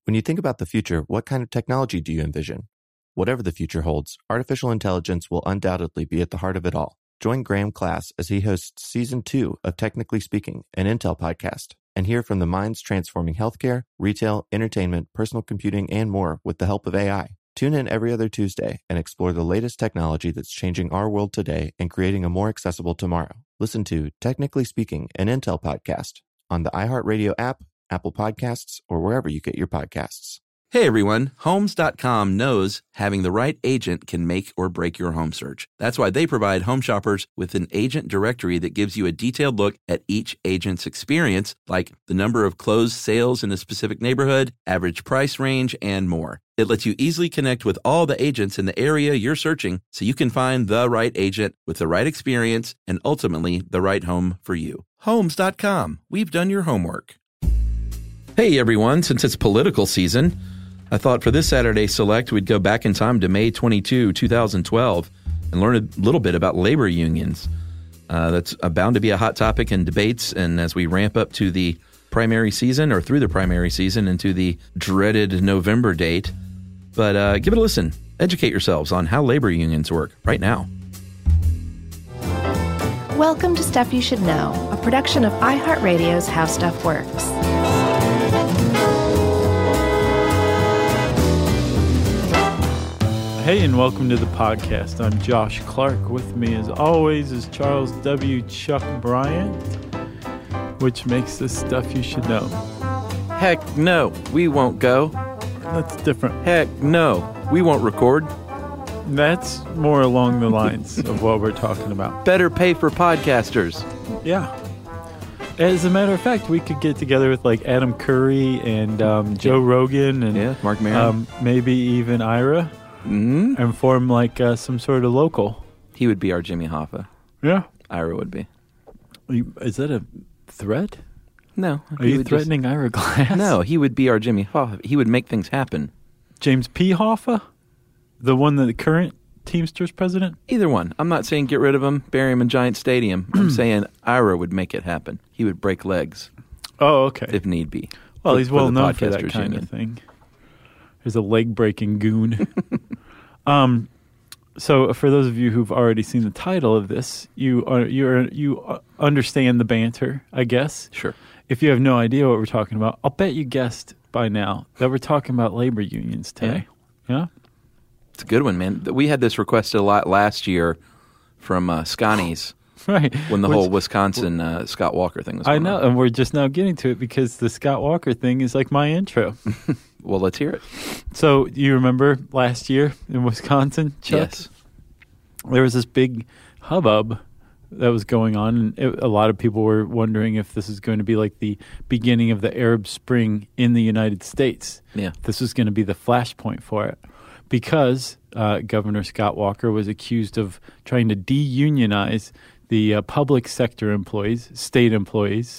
When you think about the future, what kind of technology do you envision? Whatever the future holds, artificial intelligence will undoubtedly be at the heart of it all. Join Graham Class as he hosts Season 2 of Technically Speaking, an Intel podcast, and hear from the minds transforming healthcare, retail, entertainment, personal computing, and more with the help of AI. Tune in every other Tuesday and explore the latest technology that's changing our world today and creating a more accessible tomorrow. Listen to Technically Speaking, an Intel podcast on the iHeartRadio app, Apple Podcasts, or wherever you get your podcasts. Hey everyone, Homes.com knows having the right agent can make or break your home search. That's why they provide home shoppers with an agent directory that gives you a detailed look at each agent's experience, like the number of closed sales in a specific neighborhood, average price range, and more. It lets you easily connect with all the agents in the area you're searching so you can find the right agent with the right experience and ultimately the right home for you. Homes.com. We've done your homework. Hey everyone, since it's political season, I thought for this Saturday Select we'd go back in time to May 22, 2012 and learn a little bit about labor unions. That's bound to be a hot topic in debates, and as we ramp up to the primary season or through the primary season into the dreaded November date. But give it a listen. Educate yourselves on how labor unions work right now. Welcome to Stuff You Should Know, a production of iHeartRadio's How Stuff Works. Hey, and welcome to the podcast. I'm Josh Clark. With me, as always, is Charles W. Chuck Bryant, which makes this Stuff You Should Know. Heck no, we won't go. That's different. Heck no, we won't record. That's more along the lines of what we're talking about. Better pay for podcasters. Yeah. As a matter of fact, we could get together with like Adam Curry and Joe Rogan and Mark Maron. Maybe even Ira. Mm-hmm. And form like some sort of local. He would be our Jimmy Hoffa. Yeah. Ira would be. Is that a threat? No. Are you threatening Ira Glass? No, he would be our Jimmy Hoffa. He would make things happen. James P. Hoffa? The one that the current Teamsters president? Either one. I'm not saying get rid of him, bury him in Giant Stadium. I'm saying Ira would make it happen. He would break legs. Oh, okay. If need be. Well, he's well known for that kind of thing. There's a leg-breaking goon. So for those of you who've already seen the title of this, you understand the banter, I guess. Sure. If you have no idea what we're talking about, I'll bet you guessed by now that we're talking about labor unions today. Yeah? It's a good one, man. We had this requested a lot last year from Scotty's. Right. When the whole Wisconsin Scott Walker thing was going on. I know, and we're just now getting to it because the Scott Walker thing is like my intro. Well, let's hear it. So, you remember last year in Wisconsin, Chuck? Yes. There was this big hubbub that was going on, and a lot of people were wondering if this is going to be like the beginning of the Arab Spring in the United States. Yeah. This was going to be the flashpoint for it because Governor Scott Walker was accused of trying to de-unionize the public sector employees, state employees,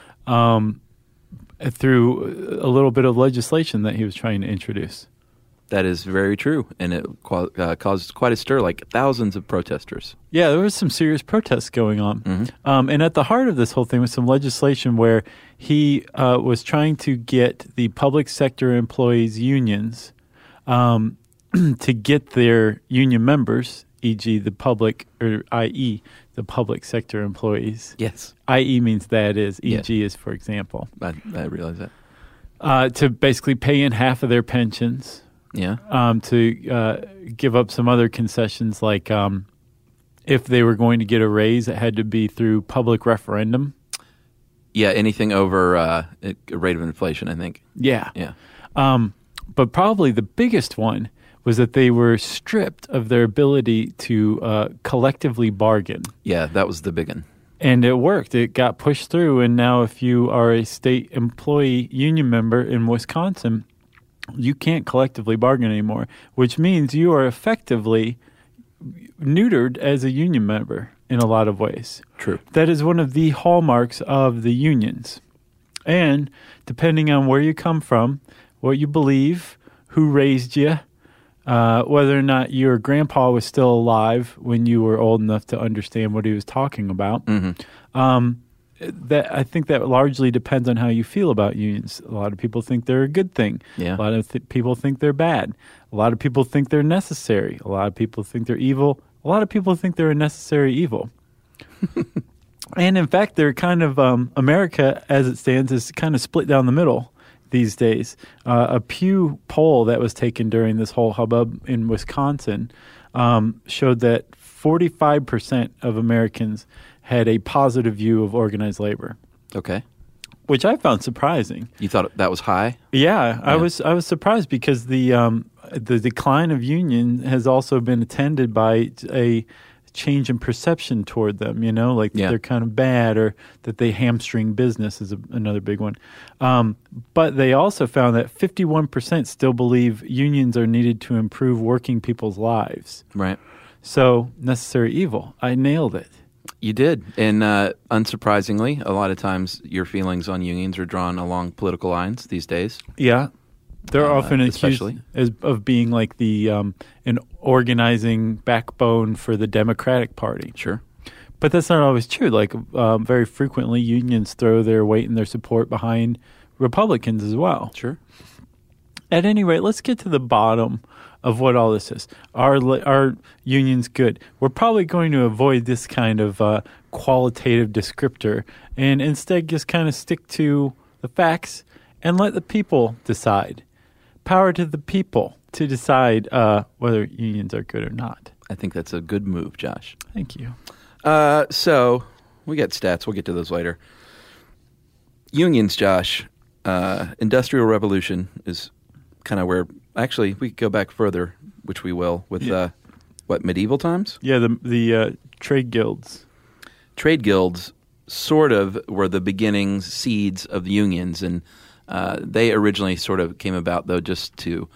through a little bit of legislation that he was trying to introduce. That is very true, and it caused quite a stir, like thousands of protesters. Yeah, there was some serious protests going on. Mm-hmm. And at the heart of this whole thing was some legislation where he was trying to get the public sector employees' unions to get their union members, e.g. the public, or i.e., the public sector employees. Yes. I.e. means that is. E.g. is, for example. I realize that. To basically pay in half of their pensions. Yeah. To give up some other concessions, like if they were going to get a raise, it had to be through public referendum. Yeah, anything over a rate of inflation, I think. Yeah. Yeah. But probably the biggest one was that they were stripped of their ability to collectively bargain. Yeah, that was the big one. And it worked. It got pushed through, and now if you are a state employee union member in Wisconsin, you can't collectively bargain anymore, which means you are effectively neutered as a union member in a lot of ways. True. That is one of the hallmarks of the unions. And depending on where you come from, what you believe, who raised you, whether or not your grandpa was still alive when you were old enough to understand what he was talking about, that I think that largely depends on how you feel about unions. A lot of people think they're a good thing. Yeah. A lot of people think they're bad. A lot of people think they're necessary. A lot of people think they're evil. A lot of people think they're a necessary evil. And in fact, they're kind of America, as it stands, is kind of split down the middle these days. A Pew poll that was taken during this whole hubbub in Wisconsin showed that 45% of Americans had a positive view of organized labor. Okay. Which I found surprising. You thought that was high? Yeah. I was surprised because the decline of union has also been attended by a change in perception toward them, that they're kind of bad, or that they hamstring business is another big one. But they also found that 51% still believe unions are needed to improve working people's lives. Right. So, necessary evil. I nailed it. You did. And unsurprisingly, a lot of times your feelings on unions are drawn along political lines these days. Yeah. They're often accused of being like the an organizing backbone for the Democratic Party. Sure. But that's not always true. Like very frequently, unions throw their weight and their support behind Republicans as well. Sure. At any rate, let's get to the bottom of what all this is. Are unions good? We're probably going to avoid this kind of qualitative descriptor and instead just kind of stick to the facts and let the people decide. Power to the people to decide whether unions are good or not. I think that's a good move, Josh. Thank you. So we got stats. We'll get to those later. Unions, Josh. Industrial Revolution is kind of where, actually, we could go back further, which we will, with, medieval times? Yeah, the trade guilds. Trade guilds sort of were the beginnings, seeds of the unions, and they originally sort of came about, though, just to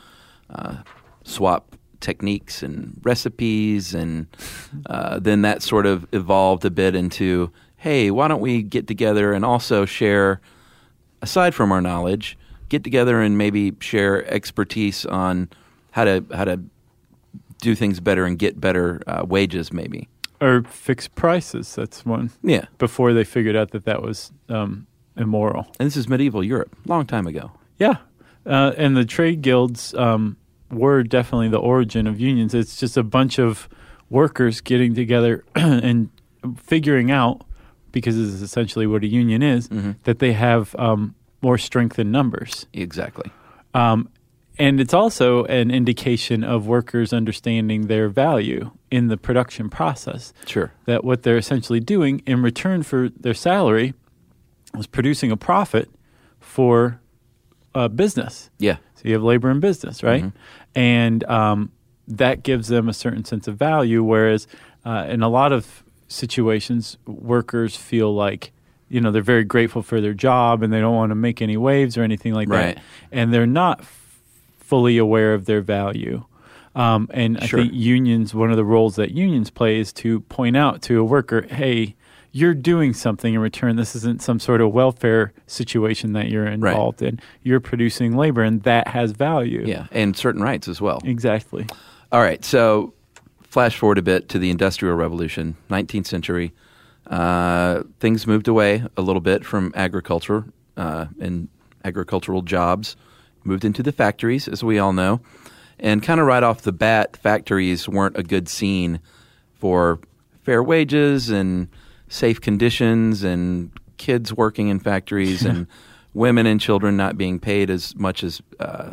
swap techniques and recipes, and then that sort of evolved a bit into, hey, why don't we get together and also share, aside from our knowledge, get together and maybe share expertise on how to do things better and get better wages, maybe. Or fixed prices, that's one. Yeah. Before they figured out that was immoral. And this is medieval Europe, long time ago. Yeah. And the trade guilds were definitely the origin of unions. It's just a bunch of workers getting together and figuring out, because this is essentially what a union is, that they have more strength in numbers. Exactly. And it's also an indication of workers understanding their value in the production process. Sure. That what they're essentially doing in return for their salary is producing a profit for business. Yeah. So you have labor and business, right? And that gives them a certain sense of value, whereas in a lot of situations, workers feel like, they're very grateful for their job and they don't want to make any waves or anything like that. And they're not fully aware of their value. And I think unions, one of the roles that unions play is to point out to a worker, hey, you're doing something in return. This isn't some sort of welfare situation that you're involved in. You're producing labor, and that has value. Yeah, and certain rights as well. Exactly. All right, so flash forward a bit to the Industrial Revolution, 19th century. Things moved away a little bit from agriculture and agricultural jobs, moved into the factories, as we all know. And kind of right off the bat, factories weren't a good scene for fair wages and safe conditions and kids working in factories and women and children not being paid as much as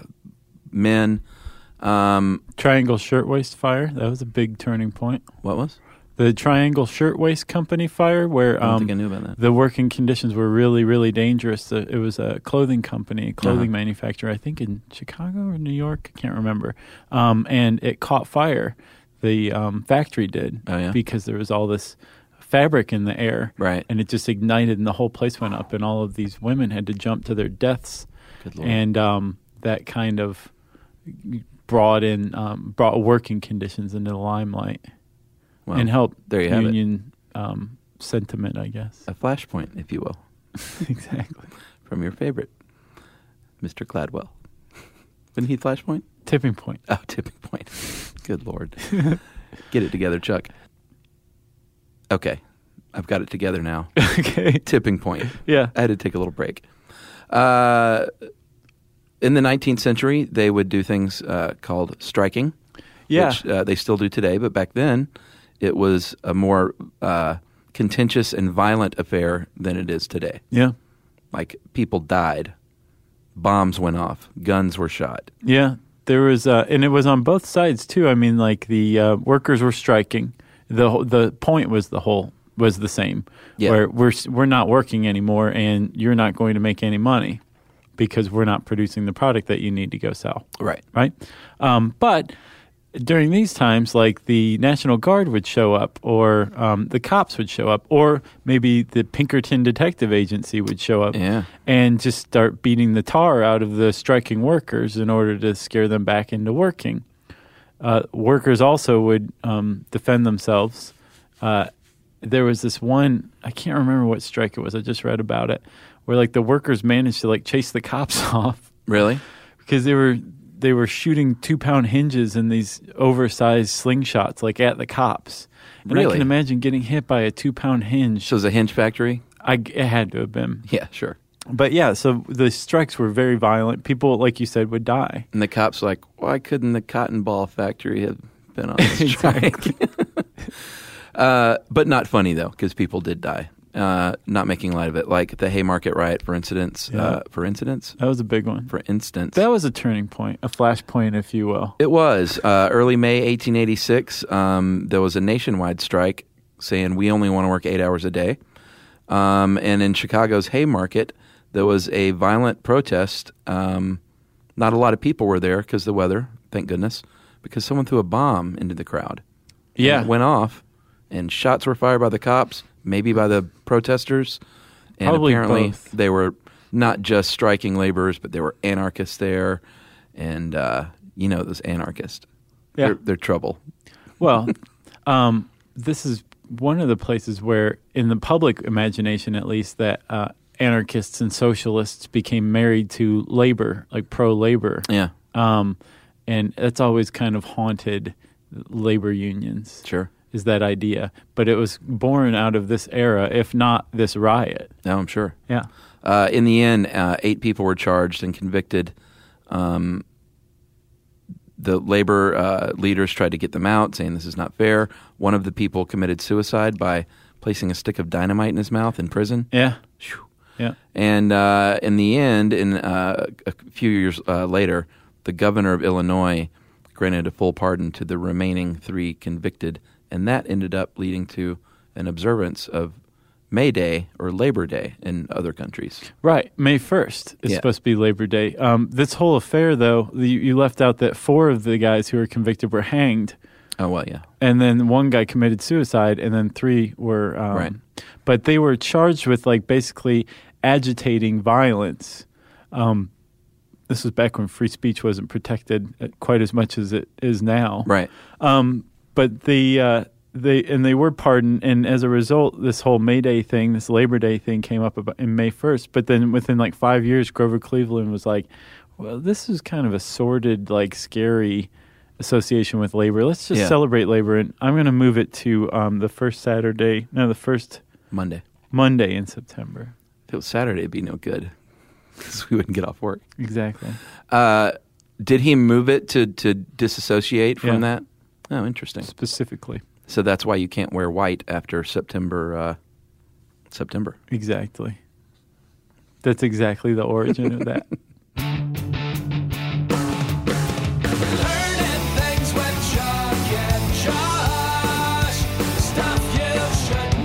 men. Triangle Shirtwaist Fire, that was a big turning point. What was? The Triangle Shirtwaist Company fire, where I don't think I knew about that. The working conditions were really, really dangerous. It was a clothing company, clothing manufacturer, I think in Chicago or New York, I can't remember. And it caught fire, the factory did, because there was all this fabric in the air. Right. And it just ignited and the whole place went up and all of these women had to jump to their deaths. Good Lord. And that kind of brought working conditions into the limelight. Well, and help there you have union sentiment, I guess. A flashpoint, if you will. Exactly. From your favorite, Mr. Gladwell. Wasn't he Flashpoint? Tipping Point. Oh, Tipping Point. Good Lord. Get it together, Chuck. Okay. I've got it together now. Okay. Tipping point. Yeah. I had to take a little break. In the 19th century, they would do things called striking, which they still do today. But back then, it was a more contentious and violent affair than it is today. Yeah. Like, people died. Bombs went off. Guns were shot. Yeah. There was, and it was on both sides, too. I mean, like, the workers were striking. The point was the same. Yeah. Where we're not working anymore, and you're not going to make any money because we're not producing the product that you need to go sell. Right. Right? But during these times, like, the National Guard would show up, or the cops would show up, or maybe the Pinkerton Detective Agency would show up and just start beating the tar out of the striking workers in order to scare them back into working. Workers also would defend themselves. There was this one, I can't remember what strike it was, I just read about it, where, like, the workers managed to, like, chase the cops off. Really? Because they were shooting 2-pound hinges in these oversized slingshots, like, at the cops. And Really? I can imagine getting hit by a 2-pound hinge. So it was a hinge factory? It had to have been. Yeah, sure. But yeah, so the strikes were very violent. People, like you said, would die. And the cops were like, why couldn't the cotton ball factory have been on a strike? But not funny, though, because people did die. Not making light of it. Like the Haymarket riot, for instance. Yeah. That was a big one. For instance. That was a turning point, a flashpoint, if you will. It was. Early May 1886, there was a nationwide strike saying we only want to work 8 hours a day. And in Chicago's Haymarket, there was a violent protest. Not a lot of people were there because of the weather, thank goodness, because someone threw a bomb into the crowd. Yeah. And it went off, and shots were fired by the cops, maybe by the protesters. And Probably apparently both. They were not just striking laborers, but they were anarchists there. And, those anarchists. Yeah. They're trouble. Well, this is one of the places where, in the public imagination at least, that anarchists and socialists became married to labor, like pro-labor. Yeah. And that's always kind of haunted labor unions. Sure. Is that idea. But it was born out of this era, if not this riot. No, I'm sure. Yeah. In the end, 8 people were charged and convicted. The labor leaders tried to get them out, saying this is not fair. One of the people committed suicide by placing a stick of dynamite in his mouth in prison. Yeah. Whew. Yeah. And in the end, a few years later, the governor of Illinois granted a full pardon to the remaining 3 convicted, and that ended up leading to an observance of May Day or Labor Day in other countries. Right. May 1st is supposed to be Labor Day. This whole affair, though, you left out that 4 of the guys who were convicted were hanged. Oh, well, yeah. And then 1 guy committed suicide, and then 3 were... right. But they were charged with, like, basically agitating violence. This was back when free speech wasn't protected quite as much as it is now. Right. But they were pardoned, and as a result, this whole May Day thing, this Labor Day thing, came up in May 1st. But then within like 5 years, Grover Cleveland was like, "Well, this is kind of a sordid, like, scary association with labor. Let's just celebrate labor, and I'm going to move it to the first Monday in September." If it was Saturday, it'd be no good because we wouldn't get off work. Exactly. Did he move it to disassociate from that? Oh, interesting. Specifically. So that's why you can't wear white after September. Exactly. That's exactly the origin of that. Learning things with Chuck and Josh. Stuff you should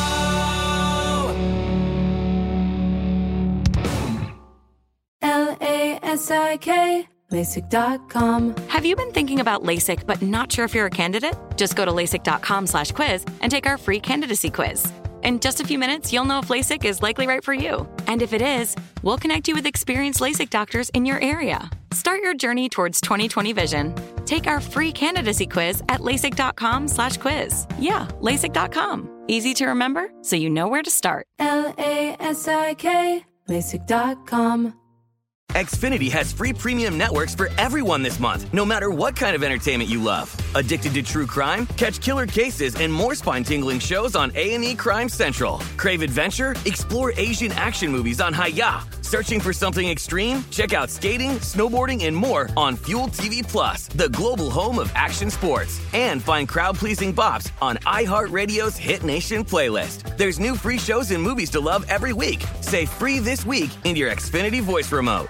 know. LASIK. LASIK.com. Have you been thinking about LASIK but not sure if you're a candidate? Just go to LASIK.com/quiz and take our free candidacy quiz. In just a few minutes, you'll know if LASIK is likely right for you. And if it is, we'll connect you with experienced LASIK doctors in your area. Start your journey towards 20/20 vision. Take our free candidacy quiz at LASIK.com/quiz. Yeah, LASIK.com. Easy to remember, so you know where to start. LASIK. LASIK.com. Xfinity has free premium networks for everyone this month, no matter what kind of entertainment you love. Addicted to true crime? Catch killer cases and more spine-tingling shows on A&E Crime Central. Crave adventure? Explore Asian action movies on Hi-Ya. Searching for something extreme? Check out skating, snowboarding, and more on Fuel TV Plus, the global home of action sports. And find crowd-pleasing bops on iHeartRadio's Hit Nation playlist. There's new free shows and movies to love every week. Say free this week in your Xfinity voice remote.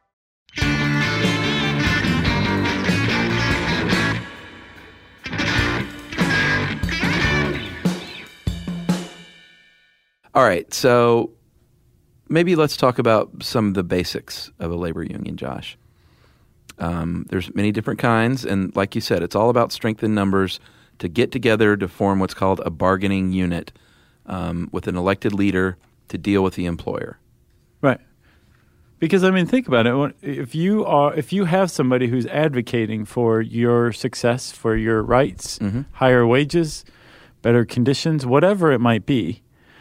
All right, so maybe let's talk about some of the basics of a labor union, Josh. There's many different kinds, and like you said, it's all about strength in numbers to get together to form what's called a bargaining unit with an elected leader to deal with the employer. Right. Because, I mean, think about it. If you have somebody who's advocating for your success, for your rights, higher wages, better conditions, whatever it might be,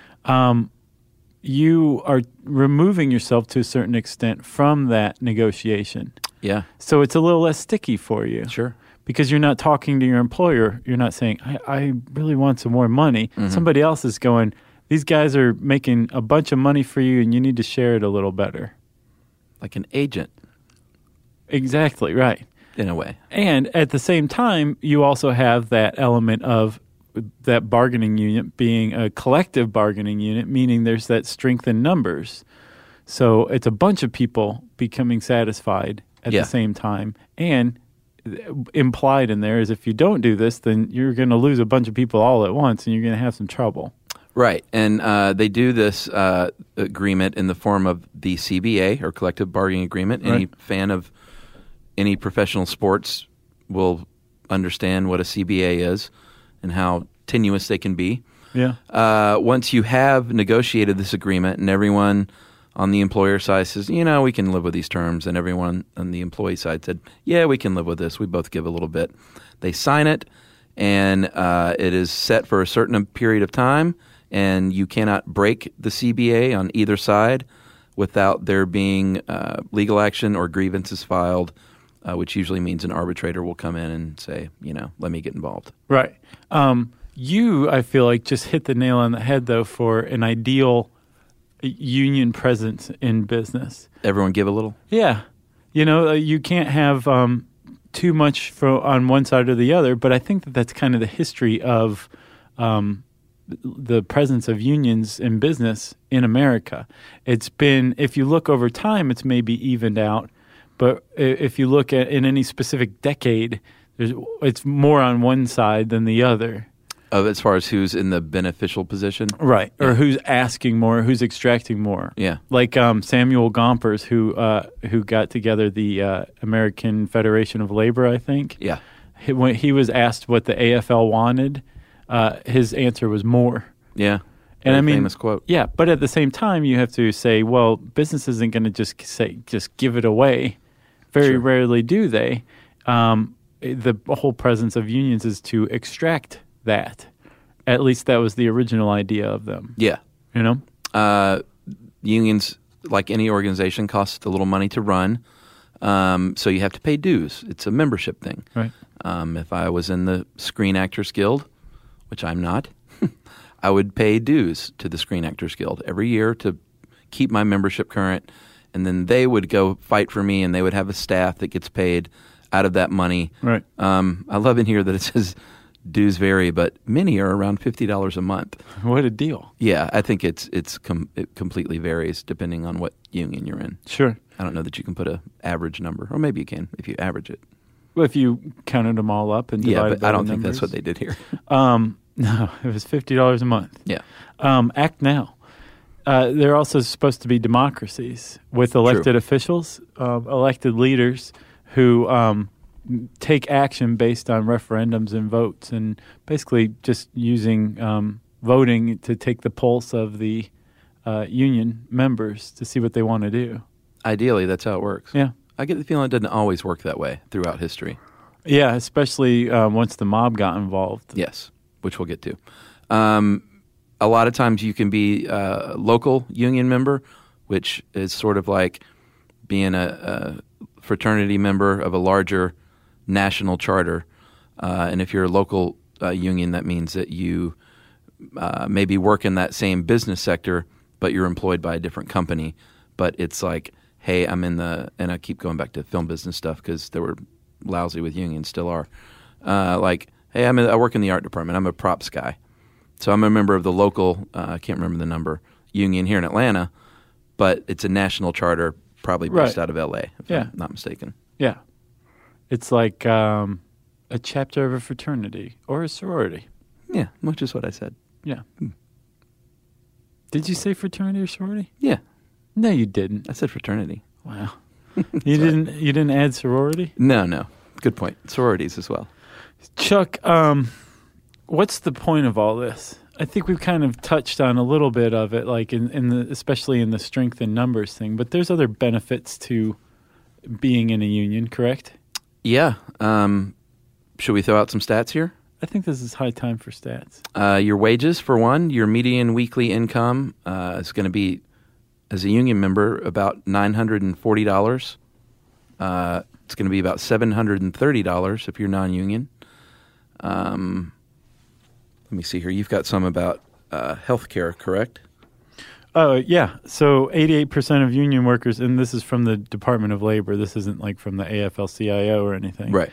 you are removing yourself to a certain extent from that negotiation. Yeah. So it's a little less sticky for you. Sure. Because you're not talking to your employer. You're not saying, I really want some more money. Somebody else is going, these guys are making a bunch of money for you and you need to share it a little better. Like an agent. Exactly, right. In a way. And at the same time, you also have that element of that bargaining unit being a collective bargaining unit, meaning there's that strength in numbers. So it's a bunch of people becoming satisfied at the same time. And implied in there is if you don't do this, then you're going to lose a bunch of people all at once and you're going to have some trouble. Right. And they do this agreement in the form of the CBA, or collective bargaining agreement. Any fan of any professional sports will understand what a CBA is and how tenuous they can be. Yeah. Once you have negotiated this agreement and everyone on the employer side says, we can live with these terms, and everyone on the employee side said, yeah, we can live with this. We both give a little bit. They sign it, and it is set for a certain period of time, and you cannot break the CBA on either side without there being legal action or grievances filed, which usually means an arbitrator will come in and say, let me get involved. Right. You, I feel like, just hit the nail on the head, though, for an ideal union presence in business. Everyone give a little? Yeah. You can't have too much on one side or the other, but I think that's kind of the history of the presence of unions in business in America. It's been, if you look over time, it's maybe evened out, but if you look at in any specific decade, it's more on one side than the other. As far as who's in the beneficial position? Right. Yeah. Or who's asking more, who's extracting more. Yeah. Like Samuel Gompers, who got together the American Federation of Labor, I think. Yeah. When he was asked what the AFL wanted, his answer was more. Yeah. And Very famous quote. Yeah, but at the same time, you have to say, well, business isn't going to just give it away. Very rarely do they. The whole presence of unions is to extract that. At least that was the original idea of them. Yeah. Unions, like any organization, cost a little money to run. So you have to pay dues. It's a membership thing. Right. If I was in the Screen Actors Guild, which I'm not, I would pay dues to the Screen Actors Guild every year to keep my membership current. And then they would go fight for me, and they would have a staff that gets paid out of that money. Right. I love in here that it says dues vary, but many are around $50 a month. What a deal. Yeah, I think it completely varies depending on what union you're in. Sure. I don't know that you can put an average number, or maybe you can if you average it. Well, if you counted them all up and divided but I don't by think numbers. that's what they did here. No, it was $50 a month. Yeah. Act now. They're also supposed to be democracies with elected officials, elected leaders who take action based on referendums and votes, and basically just using voting to take the pulse of the union members to see what they want to do. Ideally, that's how it works. Yeah. I get the feeling it doesn't always work that way throughout history. Yeah, especially once the mob got involved. Yes, which we'll get to. A lot of times you can be a local union member, which is sort of like being a fraternity member of a larger national charter. And if you're a local union, that means that you maybe work in that same business sector, but you're employed by a different company. But it's like, hey, I'm in the – and I keep going back to film business stuff because they were lousy with unions, still are. Like, hey, I work in the art department. I'm a props guy. So I'm a member of the local I can't remember the number – union here in Atlanta, but it's a national charter probably based out of L.A., if I'm not mistaken. Yeah. It's like a chapter of a fraternity or a sorority. Yeah, which is what I said. Yeah. Did you say fraternity or sorority? Yeah. No, you didn't. I said fraternity. Wow. You didn't add sorority? No. Good point. Sororities as well. Chuck, what's the point of all this? I think we've kind of touched on a little bit of it, like especially in the strength in numbers thing, but there's other benefits to being in a union, correct? Yeah. Should we throw out some stats here? I think this is high time for stats. Your wages, for one, your median weekly income is going to be, as a union member, about $940. It's going to be about $730 if you're non-union. Let me see here. You've got some about health care, correct? Oh, yeah. So 88% of union workers, and this is from the Department of Labor. This isn't like from the AFL-CIO or anything. Right.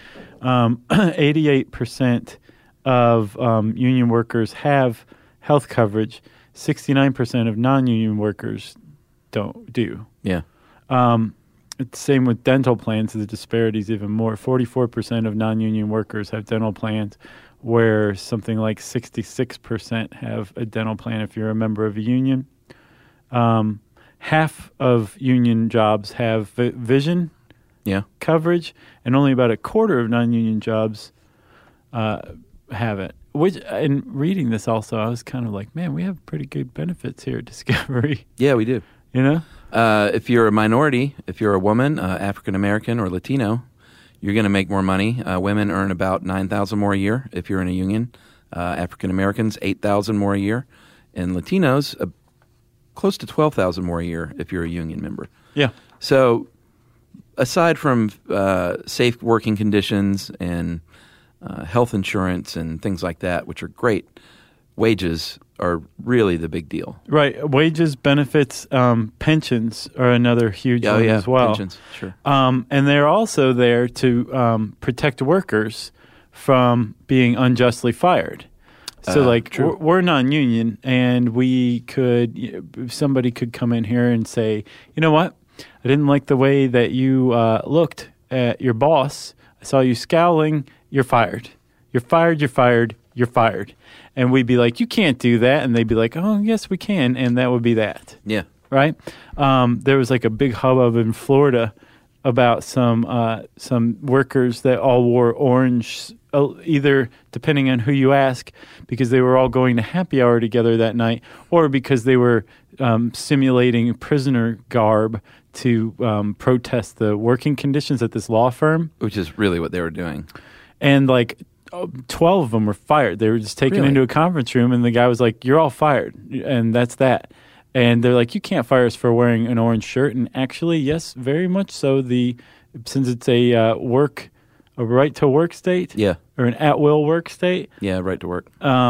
88% of union workers have health coverage. 69% of non-union workers do. Yeah. It's the same with dental plans. The disparity is even more. 44% of non-union workers have dental plans, where something like 66% have a dental plan if you're a member of a union. Half of union jobs have vision coverage, and only about a quarter of non-union jobs have it. Which, in reading this also, I was kind of like, man, we have pretty good benefits here at Discovery. Yeah, we do. You know? If you're a minority, if you're a woman, African-American or Latino, you're going to make more money. Women earn about $9,000 more a year if you're in a union. African-Americans, $8,000 more a year. And Latinos, close to $12,000 more a year if you're a union member. Yeah. So aside from safe working conditions and health insurance and things like that, which are great, wages are really the big deal. Right. Wages, benefits, pensions are another huge one as well. Pensions, sure. And they're also there to protect workers from being unjustly fired. So, we're non-union, and somebody could come in here and say, you know what? I didn't like the way that you looked at your boss. I saw you scowling. You're fired. You're fired. You're fired. You're fired. And we'd be like, you can't do that. And they'd be like, oh, yes, we can. And that would be that. Yeah. Right? There was like a big hubbub in Florida about some workers that all wore orange, either depending on who you ask, because they were all going to happy hour together that night, or because they were simulating prisoner garb to protest the working conditions at this law firm. Which is really what they were doing. And 12 of them were fired. They were just taken into a conference room, and the guy was like, you're all fired, and that's that. And they're like, you can't fire us for wearing an orange shirt. And actually, yes, very much so. Since it's a right to work state, or an at will work state, right to work.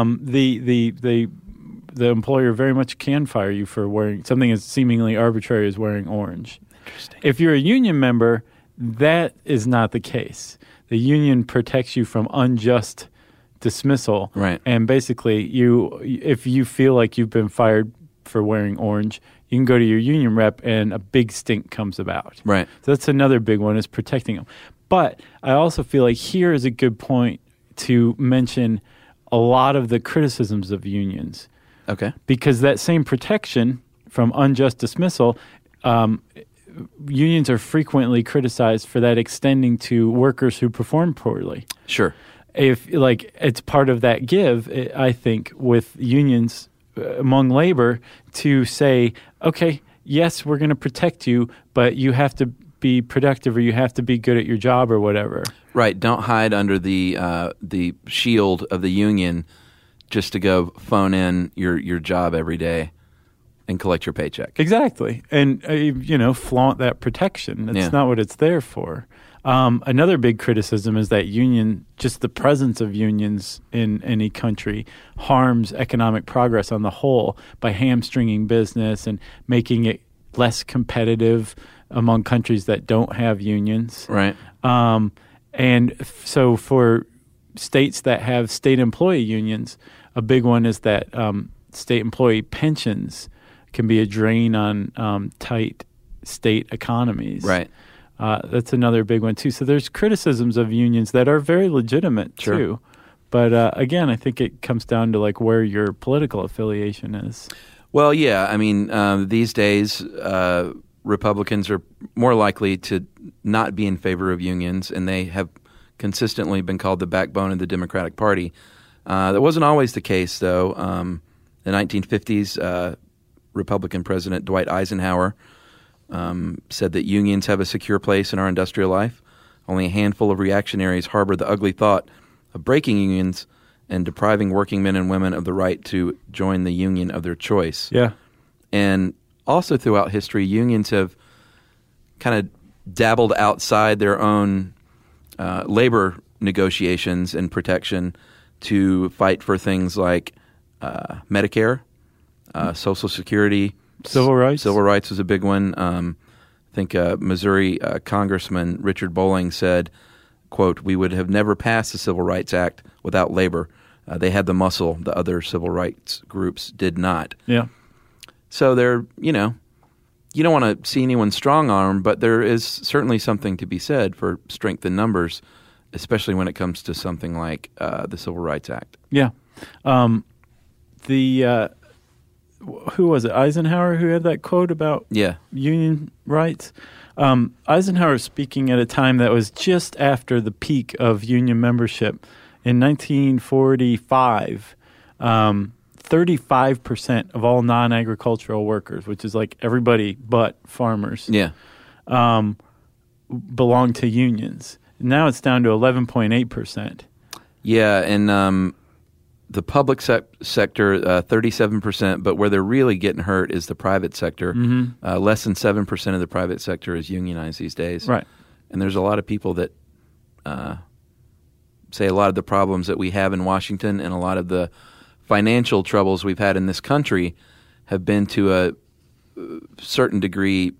The employer very much can fire you for wearing something as seemingly arbitrary as wearing orange. Interesting. If you're a union member, that is not the case. The union protects you from unjust dismissal, right? And basically, if you feel like you've been fired for wearing orange, you can go to your union rep and a big stink comes about. Right. So that's another big one, is protecting them. But I also feel like here is a good point to mention a lot of the criticisms of unions. Okay. Because that same protection from unjust dismissal, unions are frequently criticized for that extending to workers who perform poorly. Sure. If it's part of that give, I think, with unions among labor to say, okay, yes, we're going to protect you, but you have to be productive, or you have to be good at your job, or whatever. Right. Don't hide under the shield of the union just to go phone in your job every day and collect your paycheck. Exactly. And, flaunt that protection. That's Yeah. not what it's there for. Another big criticism is that just the presence of unions in any country harms economic progress on the whole by hamstringing business and making it less competitive among countries that don't have unions. Right. So for states that have state employee unions, a big one is that state employee pensions can be a drain on tight state economies. Right. That's another big one, too. So there's criticisms of unions that are very legitimate, Sure. too. But again, I think it comes down to like where your political affiliation is. Well, yeah. I mean, these days, Republicans are more likely to not be in favor of unions, and they have consistently been called the backbone of the Democratic Party. That wasn't always the case, though. In the 1950s, Republican President Dwight Eisenhower said that unions have a secure place in our industrial life. Only a handful of reactionaries harbor the ugly thought of breaking unions and depriving working men and women of the right to join the union of their choice. Yeah. And also throughout history, unions have kind of dabbled outside their own labor negotiations and protection to fight for things like Medicare, Social Security. Civil rights. Civil rights was a big one. I think Missouri Congressman Richard Bolling said, quote, "We would have never passed the Civil Rights Act without labor. They had the muscle the other civil rights groups did not." Yeah. So they're, you don't want to see anyone strong-arm, but there is certainly something to be said for strength in numbers, especially when it comes to something like the Civil Rights Act. Yeah. Who was it? Eisenhower who had that quote about union rights? Eisenhower was speaking at a time that was just after the peak of union membership. In 1945, 35% of all non-agricultural workers, which is like everybody but farmers, belong to unions. Now it's down to 11.8%. Yeah, and the public sector, 37%, but where they're really getting hurt is the private sector. Mm-hmm. Less than 7% of the private sector is unionized these days. Right. And there's a lot of people that say a lot of the problems that we have in Washington and a lot of the financial troubles we've had in this country have been to a certain degree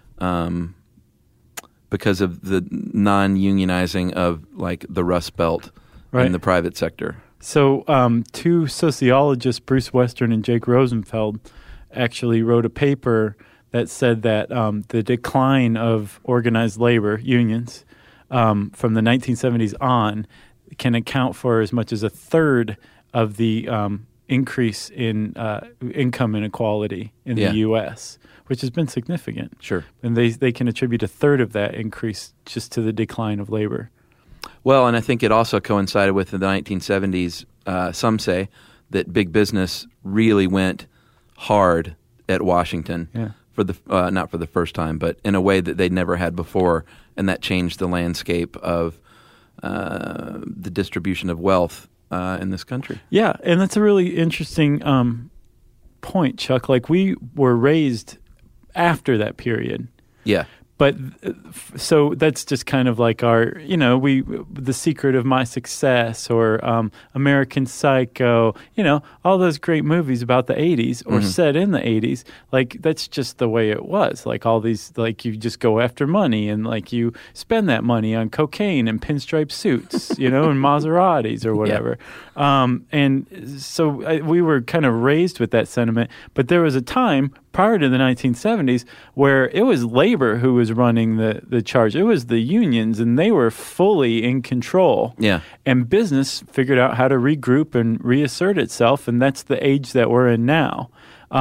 because of the non-unionizing of like the Rust Belt in the private sector. So two sociologists, Bruce Western and Jake Rosenfeld, actually wrote a paper that said that the decline of organized labor, unions, from the 1970s on can account for as much as a third of the increase in income inequality in the U.S., which has been significant. Sure. And they can attribute a third of that increase just to the decline of labor. Well, and I think it also coincided with the 1970s. Some say that big business really went hard at Washington for the not for the first time, but in a way that they'd never had before, and that changed the landscape of the distribution of wealth in this country. Yeah, and that's a really interesting point, Chuck. Like, we were raised after that period. Yeah. But so that's just kind of like our, The Secret of My Success or American Psycho, all those great movies about the 80s or set in the 80s. Like, that's just the way it was. Like, all these, like, you just go after money and, like, you spend that money on cocaine and pinstripe suits, and Maseratis or whatever. Yeah. And so we were kind of raised with that sentiment. But there was a time prior to the 1970s where it was labor who was running the charge. It was the unions, and they were fully in control. Yeah. And business figured out how to regroup and reassert itself, and that's the age that we're in now.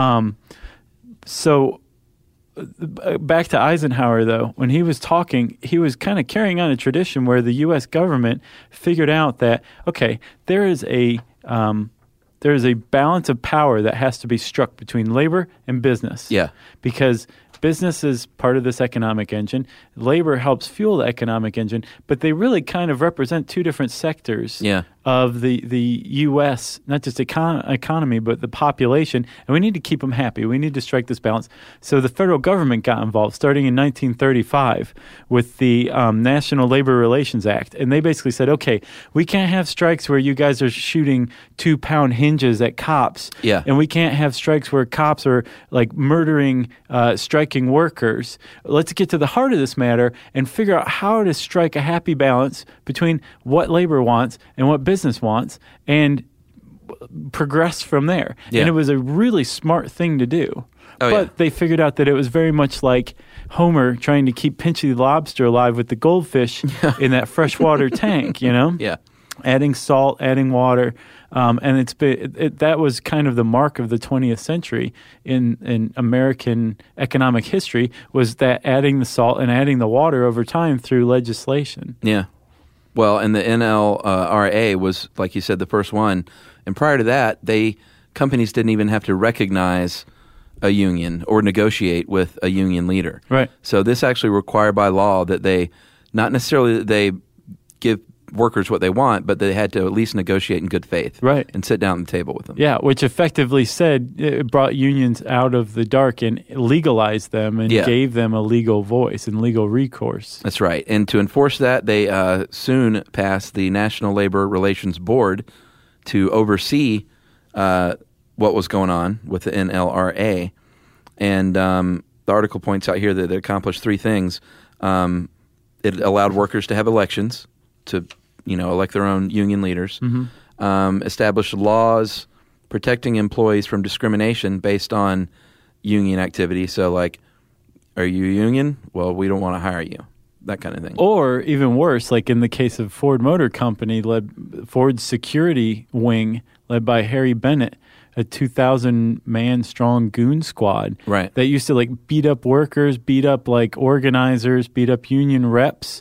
So back to Eisenhower, though, when he was talking, he was kind of carrying on a tradition where the U.S. government figured out that, okay, there is a balance of power that has to be struck between labor and business. Yeah. Because business is part of this economic engine. Labor helps fuel the economic engine, but they really kind of represent two different sectors of the U.S., not just economy, but the population, and we need to keep them happy. We need to strike this balance. So the federal government got involved starting in 1935 with the National Labor Relations Act, and they basically said, okay, we can't have strikes where you guys are shooting 2-pound hinges at cops, and we can't have strikes where cops are like murdering, striking workers. Let's get to the heart of this matter and figure out how to strike a happy balance between what labor wants and what business wants, and progress from there. Yeah. And it was a really smart thing to do. Oh, but yeah. they figured out that it was very much like Homer trying to keep Pinchy the lobster alive with the goldfish in that freshwater tank, you know? Yeah. Adding salt, adding water. And that was kind of the mark of the 20th century in American economic history, was that adding the salt and adding the water over time through legislation. Yeah. Well, and the NLRA was, like you said, the first one. And prior to that, companies didn't even have to recognize a union or negotiate with a union leader. Right. So this actually required by law that they, not necessarily that they give workers what they want, but they had to at least negotiate in good faith. Right. And sit down at the table with them. Yeah, which effectively said it brought unions out of the dark and legalized them and gave them a legal voice and legal recourse. That's right. And to enforce that, they soon passed the National Labor Relations Board to oversee what was going on with the NLRA. And the article points out here that it accomplished 3 things. It allowed workers to have elections to, elect their own union leaders. Mm-hmm. Established laws protecting employees from discrimination based on union activity. So, like, are you a union? Well, we don't want to hire you. That kind of thing. Or even worse, like in the case of Ford Motor Company, Ford's security wing, led by Harry Bennett, a 2,000-man strong goon squad that used to like beat up workers, beat up like organizers, beat up union reps,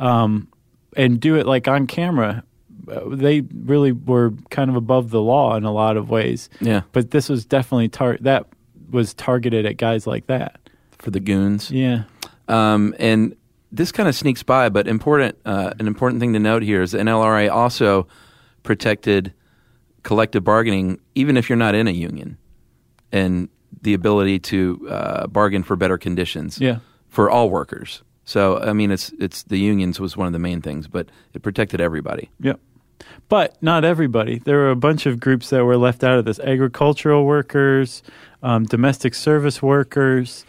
and do it like on camera. They really were kind of above the law in a lot of ways. Yeah. But this was definitely that was targeted at guys like that. For the goons. Yeah. And this kind of sneaks by, but an important thing to note here is the NLRA also protected collective bargaining, even if you're not in a union, and the ability to bargain for better conditions for all workers. So, I mean, it's the unions was one of the main things, but it protected everybody. Yep. But not everybody. There were a bunch of groups that were left out of this. Agricultural workers, domestic service workers,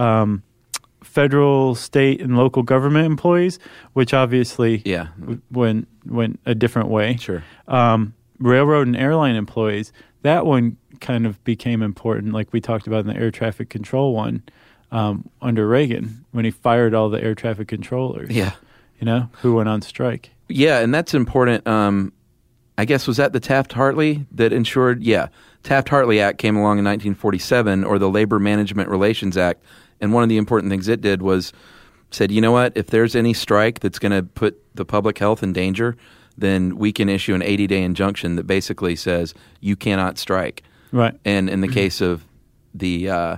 federal, state, and local government employees, which obviously went a different way. Sure. Railroad and airline employees, that one kind of became important, like we talked about in the air traffic control one under Reagan, when he fired all the air traffic controllers. Yeah. Who went on strike. Yeah, and that's important. I guess, was that the Taft-Hartley that ensured? Yeah. Taft-Hartley Act came along in 1947, or the Labor Management Relations Act. And one of the important things it did was said, you know what, if there's any strike that's going to put the public health in danger, then we can issue an 80-day injunction that basically says you cannot strike. Right. And in the case of the,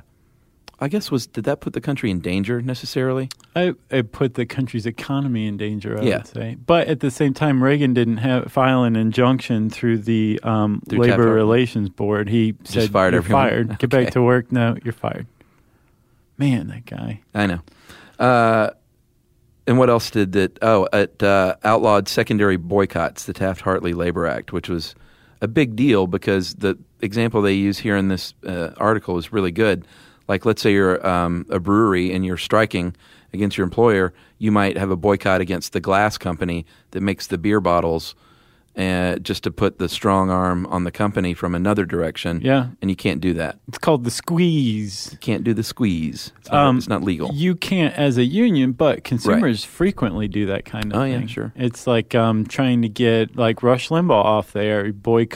did that put the country in danger necessarily? It put the country's economy in danger, I would say. But at the same time, Reagan didn't file an injunction through the Labor Relations Board. He said, fired you're everyone. fired. Get back to work. No, you're fired. Man, that guy. I know. And what else did that? Oh, it outlawed secondary boycotts, the Taft-Hartley Labor Act, which was a big deal because the example they use here in this article is really good. Like, let's say you're a brewery and you're striking against your employer, you might have a boycott against the glass company that makes the beer bottles just to put the strong arm on the company from another direction. Yeah. And you can't do that. It's called the squeeze. You can't do the squeeze. It's not legal. You can't as a union, but consumers frequently do that kind of thing. Oh, yeah, sure. It's like trying to get like Rush Limbaugh off there.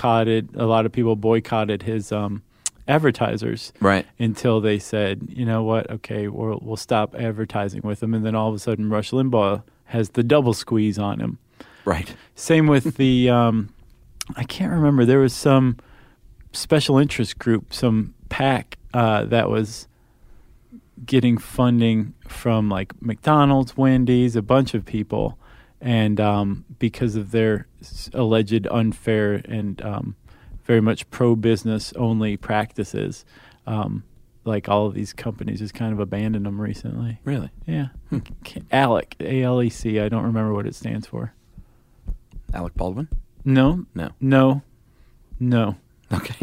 A lot of people boycotted his advertisers, right? Until they said, you know what, okay, we'll stop advertising with him, and then all of a sudden Rush Limbaugh has the double squeeze on him. Right. Same with the I can't remember, there was some special interest group, some PAC that was getting funding from like McDonald's, Wendy's, a bunch of people, and because of their alleged unfair and very much pro-business only practices, like all of these companies just kind of abandoned them recently. Really? Yeah. ALEC, ALEC. I don't remember what it stands for. Alec Baldwin? No. No. No. No. Okay.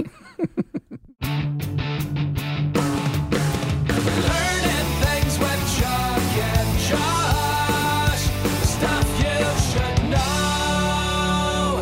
Learning things with Chuck and Josh. Stuff you should know.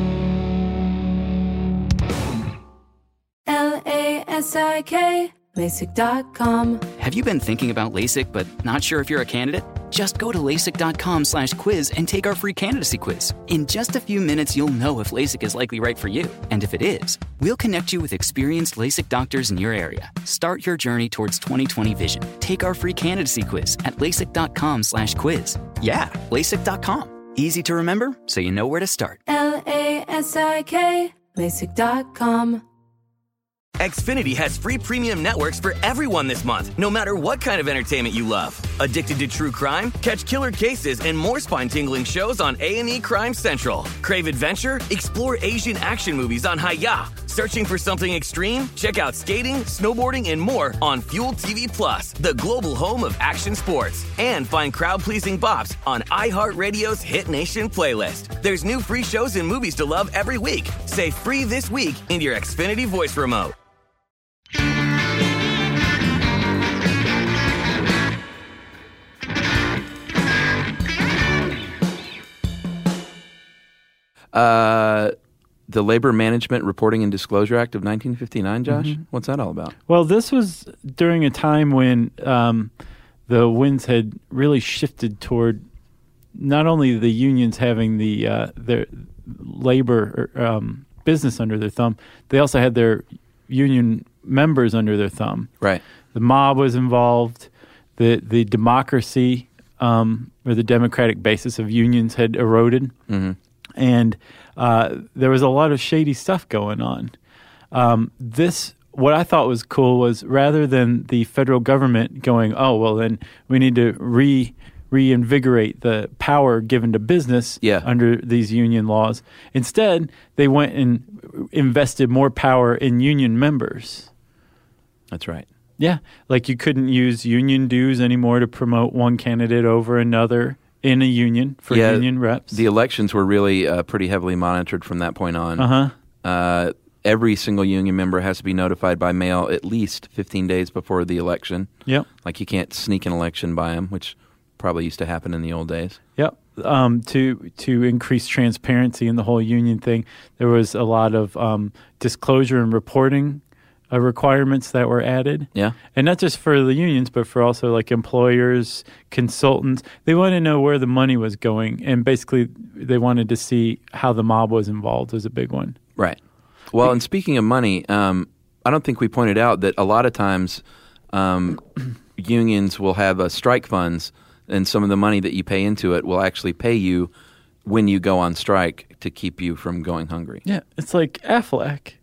LASIK, LASIK.com. Have you been thinking about LASIK but not sure if you're a candidate? Just go to LASIK.com/quiz and take our free candidacy quiz. In just a few minutes, you'll know if LASIK is likely right for you. And if it is, we'll connect you with experienced LASIK doctors in your area. Start your journey towards 20/20 vision. Take our free candidacy quiz at LASIK.com/quiz. Yeah, LASIK.com. Easy to remember, so you know where to start. LASIK, LASIK.com. Xfinity has free premium networks for everyone this month, no matter what kind of entertainment you love. Addicted to true crime? Catch killer cases and more spine-tingling shows on A&E Crime Central. Crave adventure? Explore Asian action movies on Hi-Ya. Searching for something extreme? Check out skating, snowboarding, and more on Fuel TV Plus, the global home of action sports. And find crowd-pleasing bops on iHeartRadio's Hit Nation playlist. There's new free shows and movies to love every week. Say free this week in your Xfinity voice remote. The Labor Management Reporting and Disclosure Act of 1959, Josh? Mm-hmm. What's that all about? Well, this was during a time when the winds had really shifted toward not only the unions having their labor business under their thumb, they also had their union members under their thumb. Right. The mob was involved. The democracy or the democratic basis of unions had eroded. Mm-hmm. And there was a lot of shady stuff going on. What I thought was cool was rather than the federal government going, oh, well, then we need to reinvigorate the power given to business under these union laws. Instead, they went and invested more power in union members. That's right. Yeah, like you couldn't use union dues anymore to promote one candidate over another in a union for union reps. The elections were really pretty heavily monitored from that point on. Every single union member has to be notified by mail at least 15 days before the election. Yep. Like you can't sneak an election by them, which probably used to happen in the old days. Yep. To increase transparency in the whole union thing, there was a lot of disclosure and reporting requirements that were added. Yeah. And not just for the unions, but for also like employers, consultants. They wanted to know where the money was going. And basically, they wanted to see how the mob was involved was a big one. Right. Well, and speaking of money, I don't think we pointed out that a lot of times unions will have strike funds, and some of the money that you pay into it will actually pay you when you go on strike to keep you from going hungry. Yeah. It's like Aflac.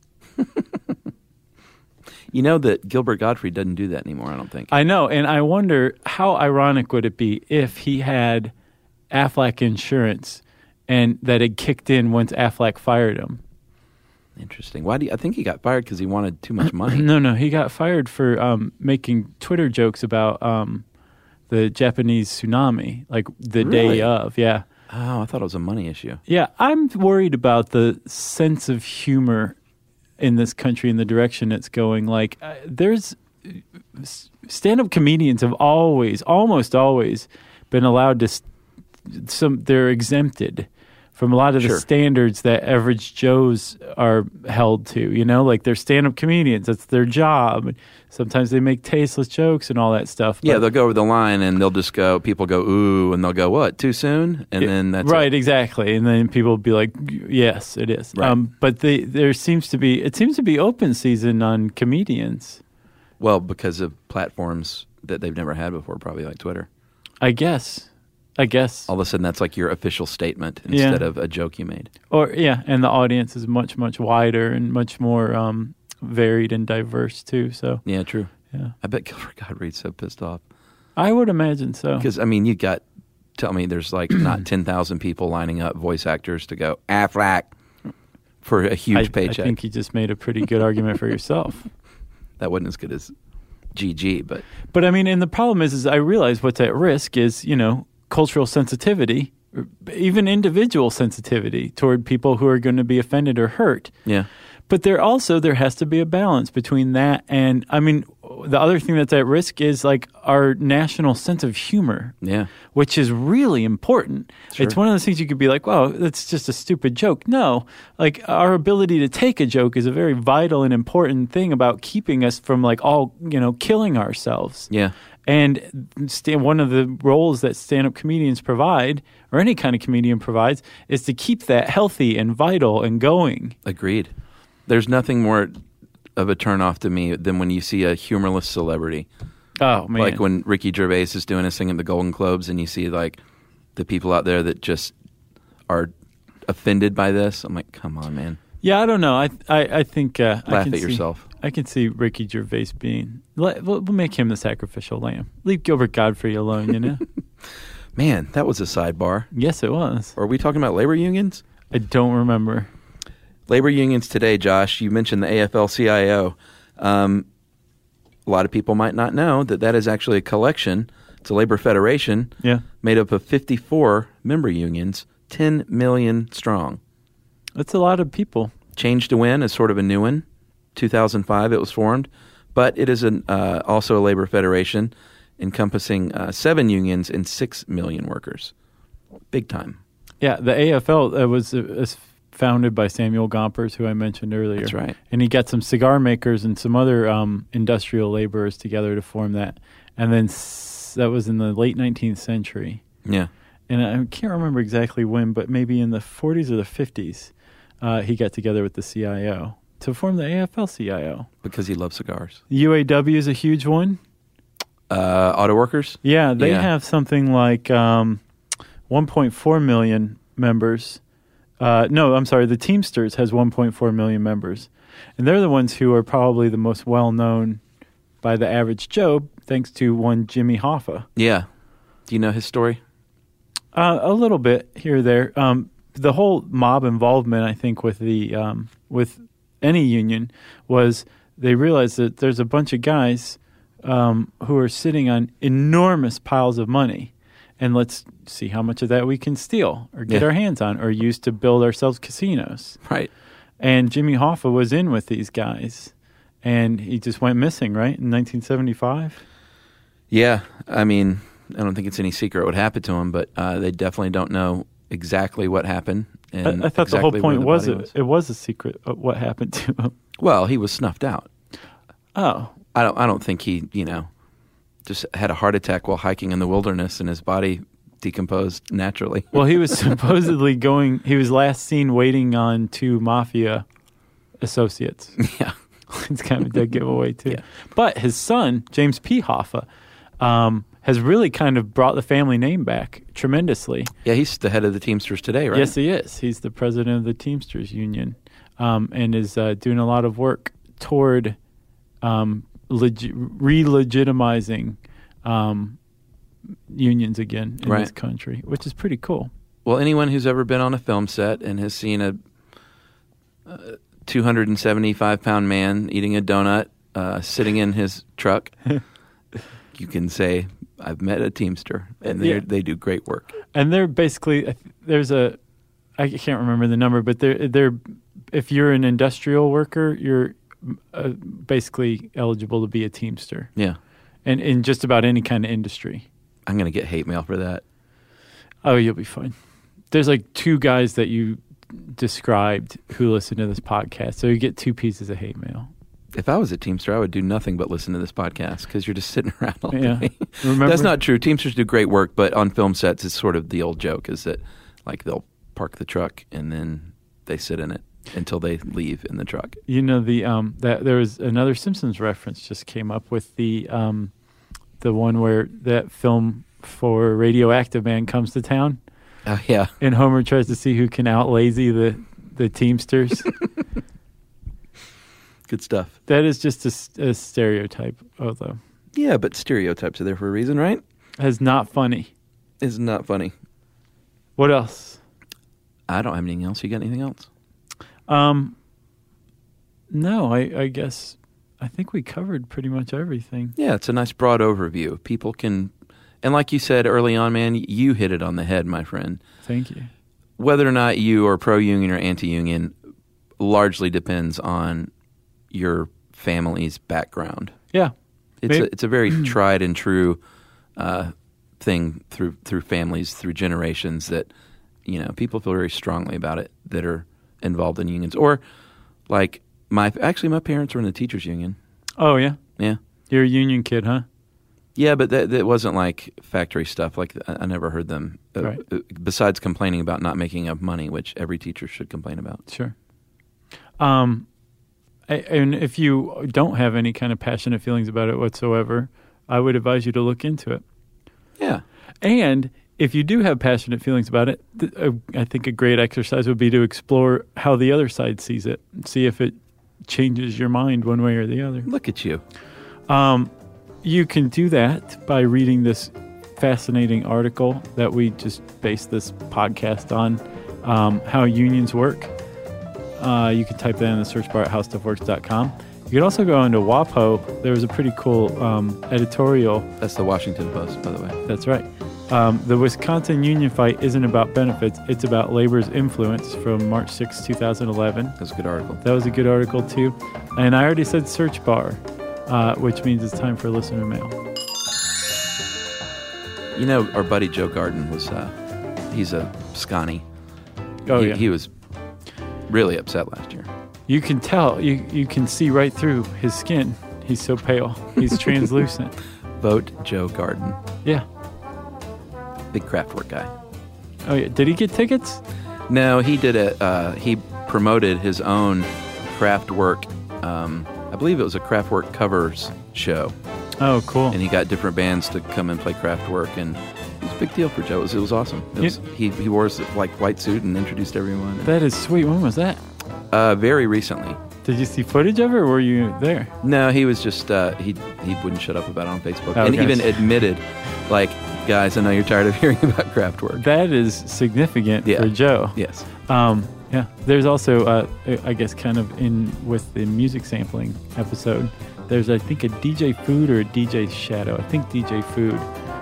You know that Gilbert Gottfried doesn't do that anymore, I don't think. I know, and I wonder how ironic would it be if he had Aflac insurance and that had kicked in once Aflac fired him. Interesting. Why I think he got fired because he wanted too much money. No, he got fired for making Twitter jokes about the Japanese tsunami, like the day of, yeah. Oh, I thought it was a money issue. Yeah, I'm worried about the sense of humor in this country and the direction it's going. Like, there's stand-up comedians have almost always been allowed to. They're exempted from a lot of the standards that average Joes are held to. You know, like they're stand-up comedians. That's their job. Sometimes they make tasteless jokes and all that stuff. Yeah, they'll go over the line and they'll just go. People go ooh, and they'll go what? Too soon? And then that's right, it. Exactly. And then people will be like, yes, it is. Right. But it seems to be open season on comedians. Well, because of platforms that they've never had before, probably like Twitter. I guess. All of a sudden, that's like your official statement instead of a joke you made. And the audience is much, much wider and much more varied and diverse too. So yeah, true. Yeah, I bet Gilbert Gottfried's so pissed off. I would imagine so. Because I mean, you got tell me there's like not 10,000 people lining up, voice actors, to go Affleck for a huge paycheck. I think you just made a pretty good argument for yourself. That wasn't as good as GG, but I mean, and the problem is I realize what's at risk is, cultural sensitivity, even individual sensitivity toward people who are going to be offended or hurt. yeah. But there has to be a balance between that and, I mean, the other thing that's at risk is like our national sense of humor, Yeah. which is really important. Sure. It's one of those things you could be like, well, that's just a stupid joke. No, like our ability to take a joke is a very vital and important thing about keeping us from like all, killing ourselves. Yeah. And one of the roles that stand-up comedians provide, or any kind of comedian provides, is to keep that healthy and vital and going. Agreed. There's nothing more of a turnoff to me than when you see a humorless celebrity. Oh, man. Like when Ricky Gervais is doing his thing at the Golden Globes and you see like the people out there that just are offended by this. I'm like, come on, man. Yeah, I don't know. I think Laugh I can at yourself. I can see Ricky Gervais being. We'll make him the sacrificial lamb. Leave Gilbert Gottfried alone. Man, that was a sidebar. Yes, it was. Are we talking about labor unions? I don't remember. Labor unions today, Josh. You mentioned the AFL-CIO. A lot of people might not know that is actually a collection. It's a labor federation made up of 54 member unions, 10 million strong. That's a lot of people. Change to Win is sort of a new one. 2005 it was formed, but it is also a labor federation encompassing 7 unions and 6 million workers. Big time. Yeah, the AFL was founded by Samuel Gompers, who I mentioned earlier. That's right. And he got some cigar makers and some other industrial laborers together to form that. And then that was in the late 19th century. Yeah. And I can't remember exactly when, but maybe in the 40s or the 50s, he got together with the CIO to form the AFL-CIO. Because he loves cigars. The UAW is a huge one. Auto workers? Yeah, they have something like 1.4 million members. No, I'm sorry. The Teamsters has 1.4 million members. And they're the ones who are probably the most well-known by the average Joe, thanks to one Jimmy Hoffa. Yeah. Do you know his story? A little bit here or there. The whole mob involvement, I think, with any union was they realized that there's a bunch of guys who are sitting on enormous piles of money. And let's see how much of that we can steal or get our hands on or use to build ourselves casinos. Right. And Jimmy Hoffa was in with these guys. And he just went missing, right, in 1975? Yeah. I mean, I don't think it's any secret what happened to him, but they definitely don't know exactly what happened. And I thought exactly the whole point was was. it was a secret of what happened to him. Well, he was snuffed out. Oh. I don't think he, just had a heart attack while hiking in the wilderness and his body decomposed naturally. Well, he was supposedly he was last seen waiting on 2 mafia associates. Yeah. It's kind of a dead giveaway, too. Yeah. But his son, James P. Hoffa, has really kind of brought the family name back tremendously. Yeah, he's the head of the Teamsters today, right? Yes, he is. He's the president of the Teamsters Union and is doing a lot of work toward re-legitimizing unions again in this country, which is pretty cool. Well, anyone who's ever been on a film set and has seen a 275-pound man eating a donut sitting in his truck, you can say, I've met a Teamster, and they do great work. And they're basically, I can't remember the number, but they're if you're an industrial worker, you're basically eligible to be a Teamster. Yeah. And in just about any kind of industry. I'm going to get hate mail for that. Oh, you'll be fine. There's like 2 guys that you described who listen to this podcast, so you get 2 pieces of hate mail. If I was a Teamster, I would do nothing but listen to this podcast because you're just sitting around all day. Remember? That's not true. Teamsters do great work, but on film sets, it's sort of the old joke is that like they'll park the truck and then they sit in it until they leave in the truck. You know, that there was another Simpsons reference just came up with the one where that film for Radioactive Man comes to town. Oh, yeah. And Homer tries to see who can out-lazy the Teamsters. Good stuff. That is just a stereotype, although. Yeah, but stereotypes are there for a reason, right? It's not funny. It's not funny. What else? I don't have anything else. You got anything else? No, I guess I think we covered pretty much everything. Yeah, it's a nice broad overview. People can, and like you said early on, man, you hit it on the head, my friend. Thank you. Whether or not you are pro-union or anti-union largely depends on your family's background. Yeah. It's a very tried and true thing through families, through generations that, people feel very strongly about it that are involved in unions. Or like my parents were in the teachers union. Oh, yeah? Yeah. You're a union kid, huh? Yeah, but that wasn't like factory stuff. Like I never heard them, Right. Besides complaining about not making enough money, which every teacher should complain about. Sure. And if you don't have any kind of passionate feelings about it whatsoever, I would advise you to look into it. Yeah. And if you do have passionate feelings about it, I think a great exercise would be to explore how the other side sees it. See if it changes your mind one way or the other. Look at you. You can do that by reading this fascinating article that we just based this podcast on, how unions work. You can type that in the search bar at howstuffworks.com. You could also go into WAPO. There was a pretty cool editorial. That's the Washington Post, by the way. That's right. The Wisconsin union fight isn't about benefits. It's about labor's influence, from March 6, 2011. That's a good article. That was a good article, too. And I already said search bar, which means it's time for listener mail. Our buddy Joe Garden was, he's a Scotty. Oh, yeah. He was really upset last year. You can tell. You can see right through his skin. He's so pale. He's translucent. Vote Joe Garden. Yeah. Big Kraftwerk guy. Oh, yeah. Did he get tickets? No, he did he promoted his own Kraftwerk, I believe it was a Kraftwerk covers show. Oh, cool. And he got different bands to come and play Kraftwerk, and it was a big deal for Joe. It was awesome. He wore his white suit and introduced everyone. That is sweet. When was that? Very recently. Did you see footage of it, or were you there? No, he was just, he wouldn't shut up about it on Facebook. Oh, and gosh. even admitted, like, guys, I know you're tired of hearing about Kraftwerk. That is significant for Joe. Yes. Yeah. There's also, I guess, kind of in with the music sampling episode, there's, I think, a DJ Food or a DJ Shadow. I think DJ Food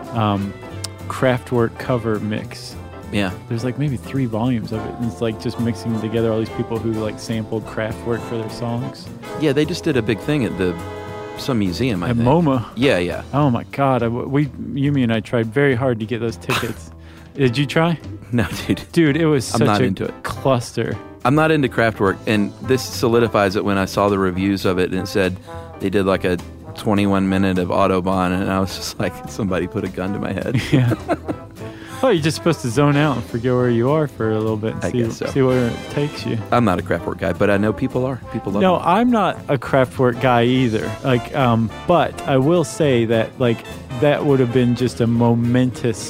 Kraftwerk cover mix. Yeah. There's like maybe 3 volumes of it. And it's like just mixing together all these people who like sampled Kraftwerk for their songs. Yeah, they just did a big thing at some museum, I think. At MoMA. Yeah. Oh my God. Yumi and I tried very hard to get those tickets. Did you try? No, dude. Dude, it was such I'm not a into it. cluster. I'm not into Kraftwerk, and this solidifies it when I saw the reviews of it, and it said they did like a 21-minute of Autobahn, and I was just like, somebody put a gun to my head. Yeah. Oh, you're just supposed to zone out and forget where you are for a little bit and see where it takes you. I'm not a Kraftwerk guy, but I know people are. People love No, them. I'm not a Kraftwerk guy either. Like, but I will say that like that would have been just a momentous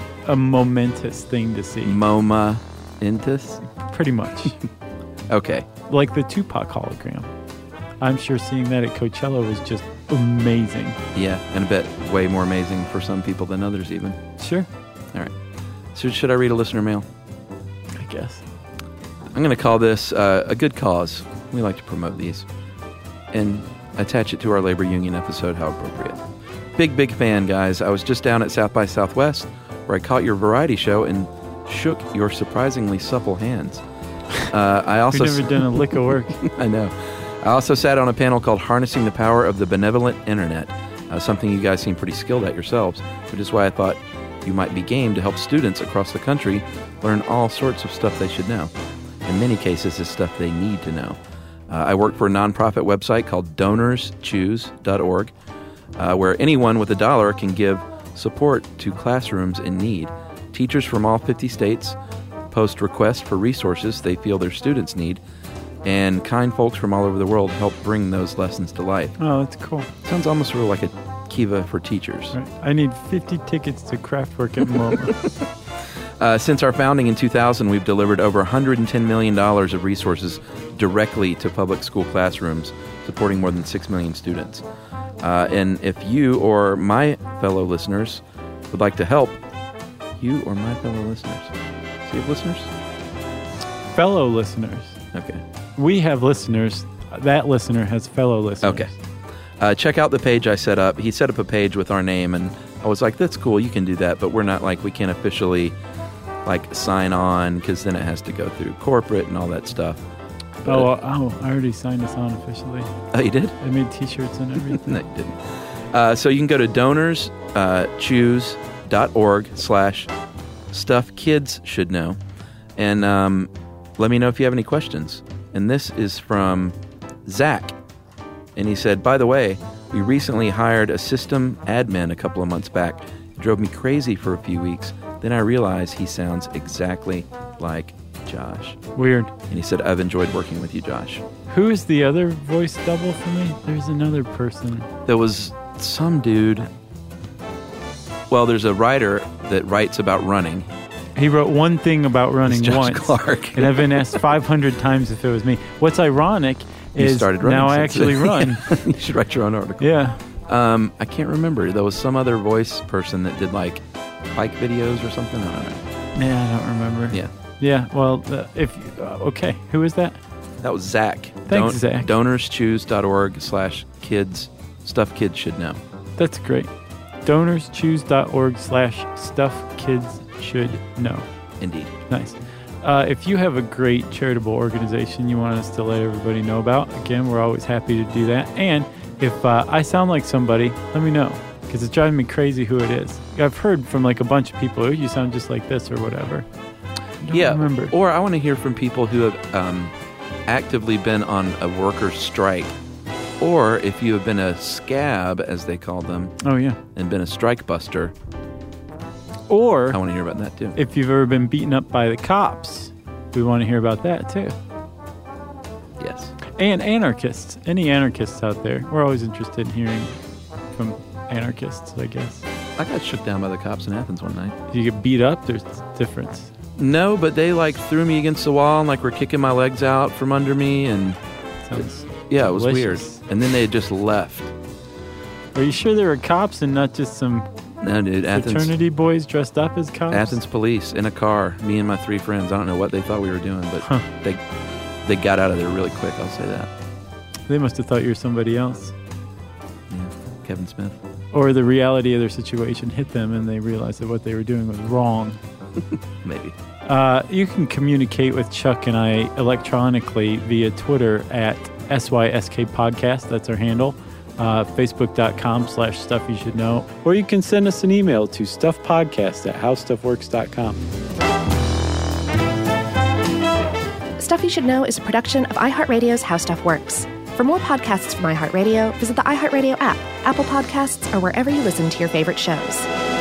thing to see. Momentous? Pretty much. Okay. Like the Tupac hologram. I'm sure seeing that at Coachella was just amazing. Yeah, and I bet way more amazing for some people than others even. Sure. All right. So should I read a listener mail? I guess. I'm going to call this a good cause. We like to promote these. And attach it to our labor union episode, how appropriate. Big fan, guys. I was just down at South by Southwest where I caught your variety show and shook your surprisingly supple hands. I also We've never done a lick of work. I know. I also sat on a panel called Harnessing the Power of the Benevolent Internet, something you guys seem pretty skilled at yourselves, which is why I thought you might be game to help students across the country learn all sorts of stuff they should know. In many cases, it's stuff they need to know. I work for a nonprofit website called DonorsChoose.org, where anyone with $1 can give support to classrooms in need. Teachers from all 50 states post requests for resources they feel their students need, and kind folks from all over the world help bring those lessons to life. Oh, that's cool. Sounds almost sort of like a Kiva for teachers. Right. I need 50 tickets to Kraftwerk at MoMA. Since our founding in 2000, we've delivered over $110 million of resources directly to public school classrooms, supporting more than 6 million students. And if you or my fellow listeners would like to help, You or my fellow listeners? Do you have listeners? Fellow listeners. Okay. We have listeners. That listener has fellow listeners. Okay. Check out the page I set up. He set up a page with our name, and I was like, that's cool, you can do that, but we're not like, we can't officially like sign on because then it has to go through corporate and all that stuff. But, I already signed us on officially. Oh, you did? I made t-shirts and everything. No, you didn't. So you can go to DonorsChoose.org/stuff kids should know. And let me know if you have any questions. And this is from Zach. And he said, by the way, we recently hired a system admin a couple of months back. It drove me crazy for a few weeks. Then I realized he sounds exactly like Josh. Weird. And he said, I've enjoyed working with you, Josh. Who is the other voice double for me? There's another person. There was some dude. Well, there's a writer that writes about running. He wrote one thing about running Josh once. Clark. And I've been asked 500 times if it was me. What's ironic is started running now I since actually then. run. You should write your own article. Yeah. I can't remember. There was some other voice person that did like bike videos or something. I don't know. Yeah, I don't remember. Yeah. Yeah, well, okay. Who is that? That was Zach. Thanks, Zach. DonorsChoose.org/kids. Stuff kids should know. That's great. DonorsChoose.org/stuff kids should know. Indeed. Nice. If you have a great charitable organization you want us to let everybody know about, again, we're always happy to do that. And if I sound like somebody, let me know, because it's driving me crazy who it is. I've heard from like a bunch of people, oh, you sound just like this or whatever. I don't remember. Or I want to hear from people who have actively been on a workers' strike, or if you have been a scab, as they call them. Oh, yeah. And been a strike buster. Or I want to hear about that too. If you've ever been beaten up by the cops, we want to hear about that too. Yes. And anarchists. Any anarchists out there? We're always interested in hearing from anarchists, I guess. I got shook down by the cops in Athens one night. If you get beat up, there's a difference. No, but they like threw me against the wall and like were kicking my legs out from under me, and Sounds yeah, it was delicious. weird. And then they just left. Are you sure there were cops and not just some No, dude, fraternity boys dressed up as cops? Athens police in a car, me and my 3 friends. I don't know what they thought we were doing, but they got out of there really quick, I'll say that. They must have thought you were somebody else. Yeah, Kevin Smith. Or the reality of their situation hit them and they realized that what they were doing was wrong. Maybe. You can communicate with Chuck and I electronically via Twitter at SYSK Podcast. That's our handle. Facebook.com/Stuff You Should Know. Or you can send us an email to stuffpodcast@howstuffworks.com. Stuff You Should Know is a production of iHeartRadio's How Stuff Works. For more podcasts from iHeartRadio, visit the iHeartRadio app, Apple Podcasts, or wherever you listen to your favorite shows.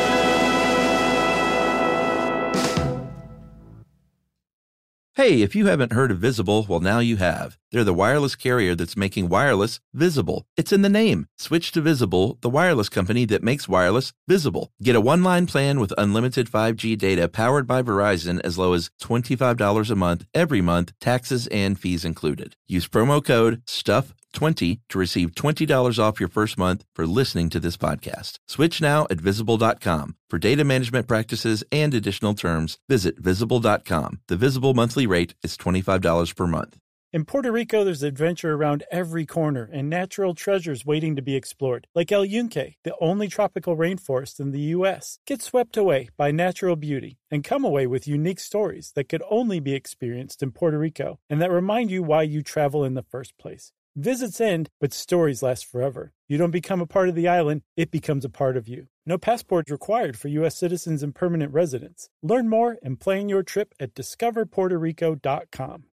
Hey, if you haven't heard of Visible, well, now you have. They're the wireless carrier that's making wireless visible. It's in the name. Switch to Visible, the wireless company that makes wireless visible. Get a one-line plan with unlimited 5G data powered by Verizon as low as $25 a month, every month, taxes and fees included. Use promo code STUFF20 to receive $20 off your first month for listening to this podcast. Switch now at Visible.com. For data management practices and additional terms, visit Visible.com. The Visible monthly rate is $25 per month. In Puerto Rico, there's adventure around every corner and natural treasures waiting to be explored. Like El Yunque, the only tropical rainforest in the U.S. Get swept away by natural beauty and come away with unique stories that could only be experienced in Puerto Rico and that remind you why you travel in the first place. Visits end, but stories last forever. You don't become a part of the island, it becomes a part of you. No passport required for U.S. citizens and permanent residents. Learn more and plan your trip at discoverpuertorico.com.